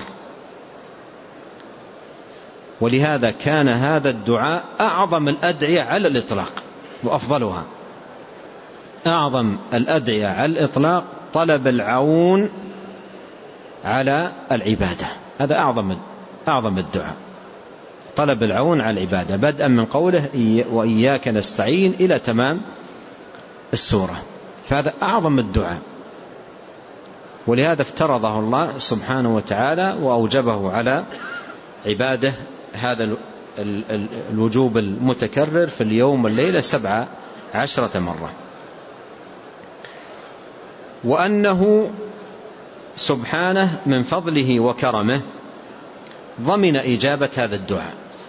ولهذا كان هذا الدعاء أعظم الأدعية على الإطلاق وأفضلها. أعظم الأدعية على الإطلاق طلب العون على العبادة، هذا أعظم الدعاء، طلب العون على العبادة، بدءا من قوله وإياك نستعين إلى تمام السورة، فهذا أعظم الدعاء. ولهذا افترضه الله سبحانه وتعالى وأوجبه على عباده هذا الوجوب المتكرر في اليوم والليلة 17 مرة. وأنه سبحانه من فضله وكرمه ضمن إجابة هذا الدعاء،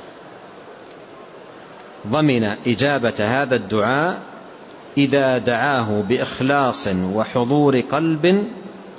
ضمن إجابة هذا الدعاء إذا دعاه بإخلاص وحضور قلب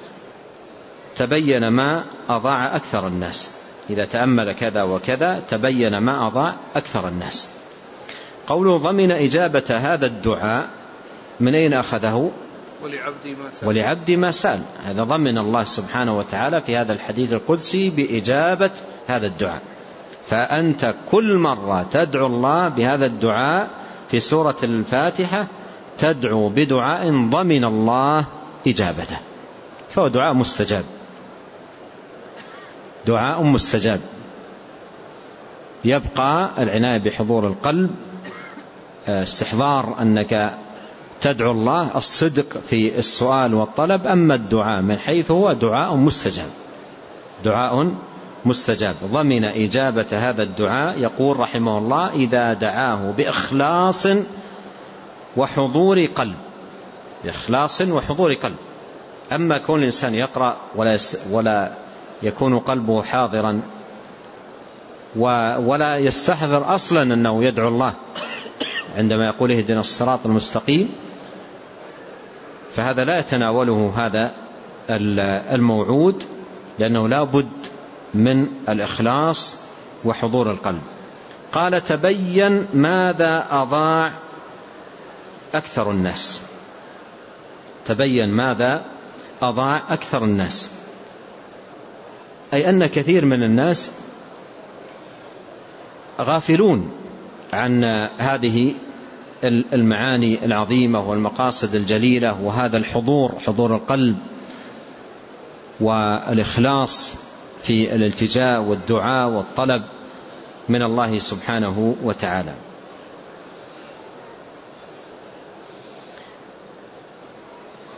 تبين ما أضاع أكثر الناس. إذا تأمل كذا وكذا تبين ما أضاع أكثر الناس. قوله ضمن إجابة هذا الدعاء من أين أخذه؟ ولعبد ما سأل. هذا ضمن الله سبحانه وتعالى في هذا الحديث القدسي بإجابة هذا الدعاء. فأنت كل مرة تدعو الله بهذا الدعاء في سورة الفاتحة تدعو بدعاء ضمن الله إجابته، فهو دعاء مستجاب، دعاء مستجاب. يبقى العناية بحضور القلب، استحضار أنك تدعو الله، الصدق في السؤال والطلب. أما الدعاء من حيث هو دعاء مستجاب، دعاء مستجاب. ضمن إجابة هذا الدعاء يقول رحمه الله إذا دعاه بإخلاص وحضور قلب، بإخلاص وحضور قلب. أما كون الإنسان يقرأ ولا يكون قلبه حاضرا ولا يستحضر أصلا أنه يدعو الله عندما يقول اهدنا الصراط المستقيم، فهذا لا يتناوله هذا الموعود، لأنه لا بد من الإخلاص وحضور القلب. قال تبين ماذا أضاع أكثر الناس، تبين ماذا أضاع أكثر الناس، أي أن كثير من الناس غافلون عن هذه المعاني العظيمة والمقاصد الجليلة، وهذا الحضور، حضور القلب والإخلاص في الالتجاء والدعاء والطلب من الله سبحانه وتعالى.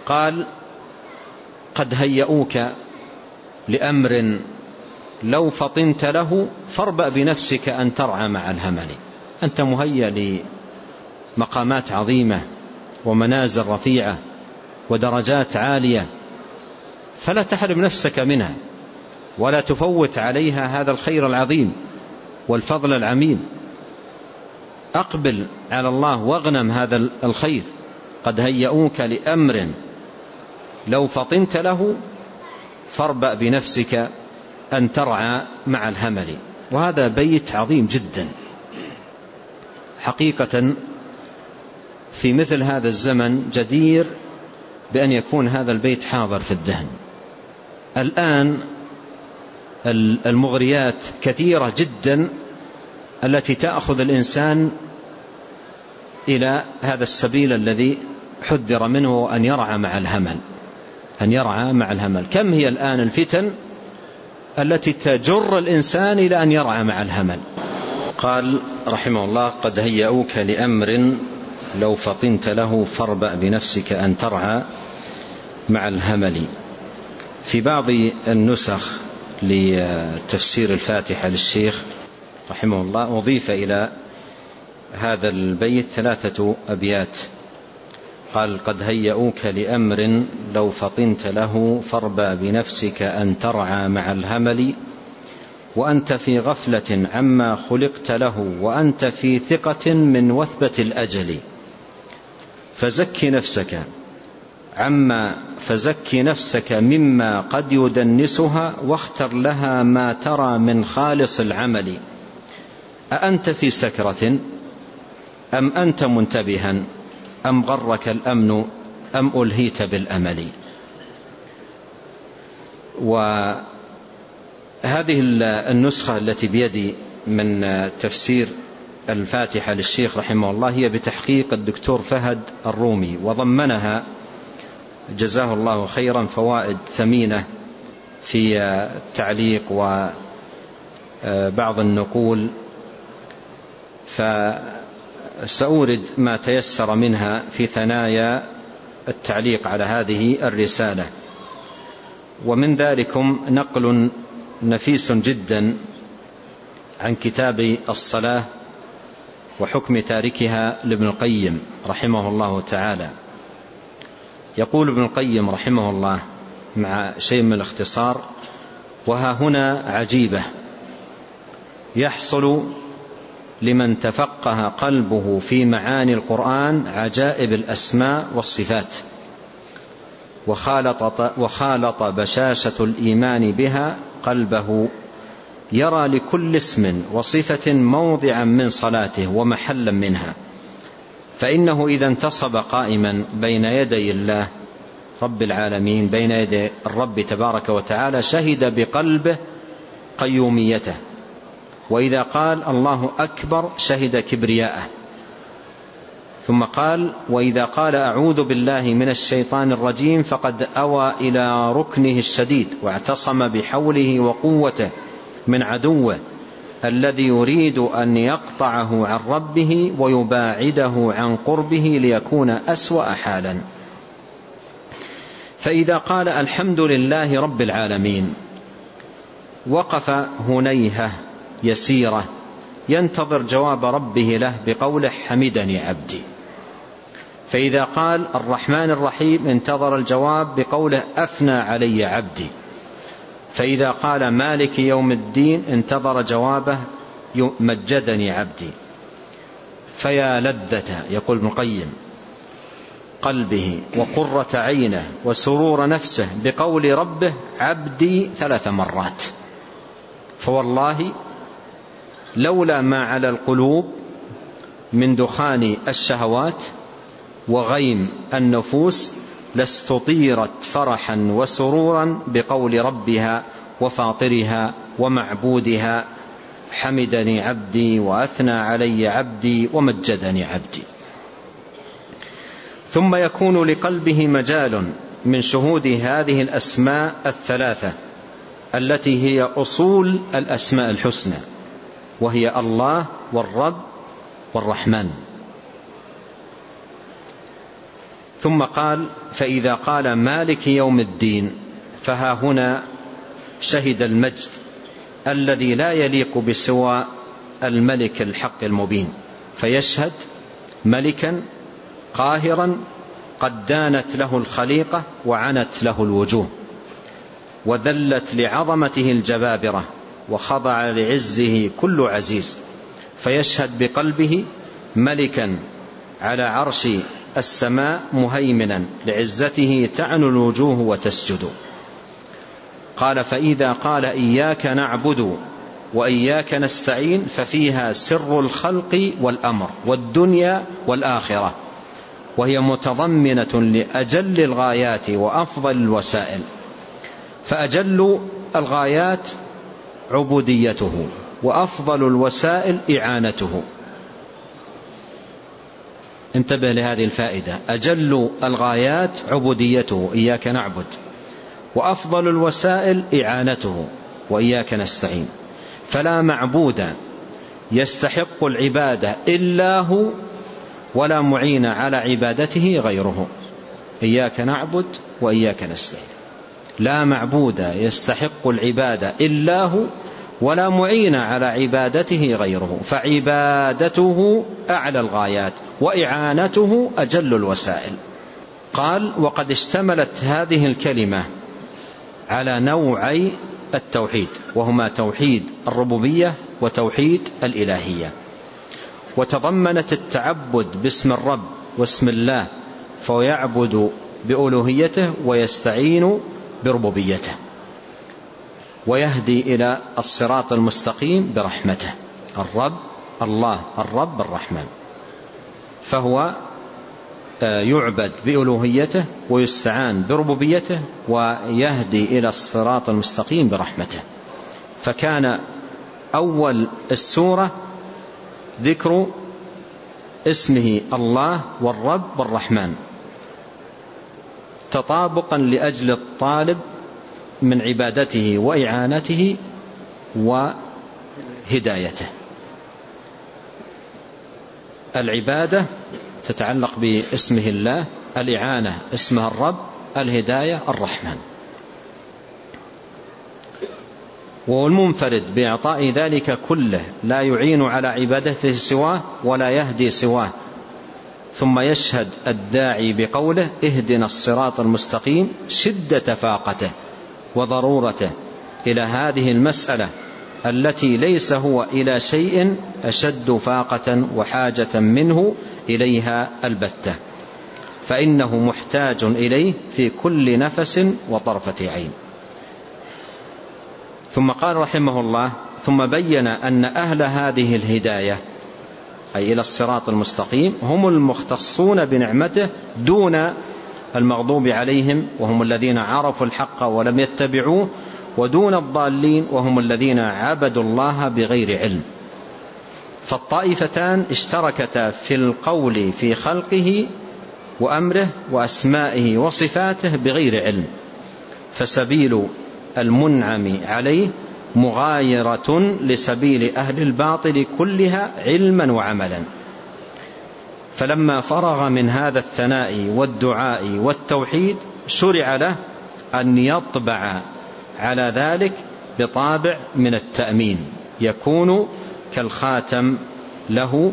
قال قد هيئوك لأمر لو فطنت له فاربأ بنفسك أن ترعى مع الهمل. أنت مهيأ لمقامات عظيمة ومنازل رفيعة ودرجات عالية، فلا تحرم نفسك منها ولا تفوت عليها هذا الخير العظيم والفضل العميم. أقبل على الله واغنم هذا الخير. قد هيئوك لأمر لو فطنت له فاربأ بنفسك أن ترعى مع الهمل. وهذا بيت عظيم جدا حقيقة، في مثل هذا الزمن جدير بأن يكون هذا البيت حاضر في الذهن. الآن المغريات كثيرة جدا التي تأخذ الإنسان إلى هذا السبيل الذي حذر منه أن يرعى مع الهمل، أن يرعى مع الهمل. كم هي الآن الفتن التي تجر الإنسان إلى أن يرعى مع الهمل. قال رحمه الله قد هيئوك لأمر لو فطنت له فاربأ بنفسك أن ترعى مع الهمل. في بعض النسخ لتفسير الفاتحة للشيخ رحمه الله أضيف إلى هذا البيت 3 أبيات. قال قد هيئوك لأمر لو فطنت له فاربأ بنفسك أن ترعى مع الهمل، وأنت في غفلة عما خلقت له، وأنت في ثقة من وثبة الأجل، فزكي نفسك مما قد يدنسها، واختر لها ما ترى من خالص العمل. أأنت في سكرة أم أنت منتبها أم غرك الأمن أم ألهيت بالأمل. وهذه النسخة التي بيدي من تفسير الفاتحة للشيخ رحمه الله هي بتحقيق الدكتور فهد الرومي، وضمنها جزاه الله خيرا فوائد ثمينة في التعليق وبعض النقول، فسأورد ما تيسر منها في ثنايا التعليق على هذه الرسالة. ومن ذلكم نقل نفيس جدا عن كتاب الصلاة وحكم تاركها لابن القيم رحمه الله تعالى. يقول ابن القيم رحمه الله مع شيء من الاختصار: وها هنا عجيبة يحصل لمن تفقه قلبه في معاني القرآن عجائب الأسماء والصفات، وخالط بشاشة الإيمان بها قلبه، يرى لكل اسم وصفة موضعا من صلاته ومحلا منها، فإنه إذا انتصب قائما بين يدي الله رب العالمين، بين يدي الرب تبارك وتعالى، شهد بقلبه قيوميته، وإذا قال الله أكبر شهد كبرياءه. ثم قال: وإذا قال أعوذ بالله من الشيطان الرجيم فقد أوى إلى ركنه الشديد، واعتصم بحوله وقوته من عدوه الذي يريد أن يقطعه عن ربه ويباعده عن قربه ليكون أسوأ حالا. فإذا قال الحمد لله رب العالمين وقف هنيهة يسيرة ينتظر جواب ربه له بقوله حمدني عبدي. فإذا قال الرحمن الرحيم انتظر الجواب بقوله أثنى علي عبدي. فإذا قال مالك يوم الدين انتظر جوابه مجدني عبدي. فيا لذة، يقول ابن القيم، قلبه وقرة عينه وسرور نفسه بقول ربه عبدي 3 مرات. فوالله لولا ما على القلوب من دخان الشهوات وغيم النفوس لاستطيرت فرحا وسرورا بقول ربها وفاطرها ومعبودها حمدني عبدي وأثنى علي عبدي ومجدني عبدي. ثم يكون لقلبه مجال من شهود هذه الأسماء 3 التي هي أصول الأسماء الحسنى، وهي الله والرب والرحمن. ثم قال: فإذا قال مالك يوم الدين فها هنا شهد المجد الذي لا يليق بسوى الملك الحق المبين، فيشهد ملكا قاهرا قد دانت له الخليقة وعنت له الوجوه وذلت لعظمته الجبابرة وخضع لعزه كل عزيز، فيشهد بقلبه ملكا على عرش السماء مهيمنا لعزته تعنو الوجوه وتسجد. قال: فإذا قال إياك نعبد وإياك نستعين ففيها سر الخلق والأمر والدنيا والآخرة، وهي متضمنة لأجل الغايات وأفضل الوسائل، فأجل الغايات عبوديته وأفضل الوسائل إعانته. انتبه لهذه الفائدة: أجل الغايات عبوديته إياك نعبد، وأفضل الوسائل إعانته وإياك نستعين، فلا معبود يستحق العبادة إلا هو ولا معين على عبادته غيره. إياك نعبد وإياك نستعين، لا معبود يستحق العبادة إلا هو ولا معين على عبادته غيره، فعبادته أعلى الغايات وإعانته أجل الوسائل. قال: وقد اشتملت هذه الكلمة على نوعي التوحيد، وهما توحيد الربوبية وتوحيد الإلهية، وتضمنت التعبد باسم الرب واسم الله، فيعبد بألوهيته ويستعين بربوبيته، ويهدي إلى الصراط المستقيم برحمته. الرب الله، الرب الرحمن، فهو يعبد بألوهيته ويستعان بربوبيته ويهدي إلى الصراط المستقيم برحمته. فكان أول السورة ذكر اسمه الله والرب والرحمن تطابقا لأجل الطالب من عبادته وإعانته وهدايته. العبادة تتعلق باسمه الله، الإعانة اسمها الرب، الهداية الرحمن. والمنفرد بإعطاء ذلك كله لا يعين على عبادته سواه ولا يهدي سواه. ثم يشهد الداعي بقوله: اهدنا الصراط المستقيم شدة فاقته وضرورته إلى هذه المسألة التي ليس هو إلى شيء أشد فاقة وحاجة منه إليها البتة، فإنه محتاج إليه في كل نفس وطرفة عين. ثم قال رحمه الله: ثم بين أن أهل هذه الهداية أي إلى الصراط المستقيم هم المختصون بنعمته دون المغضوب عليهم وهم الذين عرفوا الحق ولم يتبعوه، ودون الضالين وهم الذين عبدوا الله بغير علم. فالطائفتان اشتركتا في القول في خلقه وأمره وأسمائه وصفاته بغير علم، فسبيل المنعم عليه مغايرة لسبيل أهل الباطل كلها علما وعملا. فلما فرغ من هذا الثناء والدعاء والتوحيد شرع له أن يطبع على ذلك بطابع من التأمين يكون كالخاتم له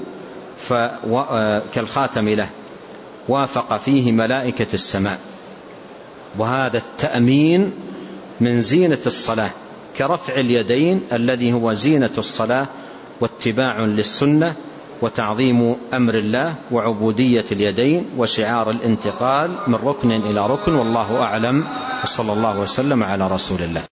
وافق فيه ملائكة السماء. وهذا التأمين من زينة الصلاة كرفع اليدين الذي هو زينة الصلاة واتباع للسنة وتعظيم أمر الله وعبودية اليدين وشعار الانتقال من ركن إلى ركن. والله أعلم، وصلى الله وسلم على رسول الله.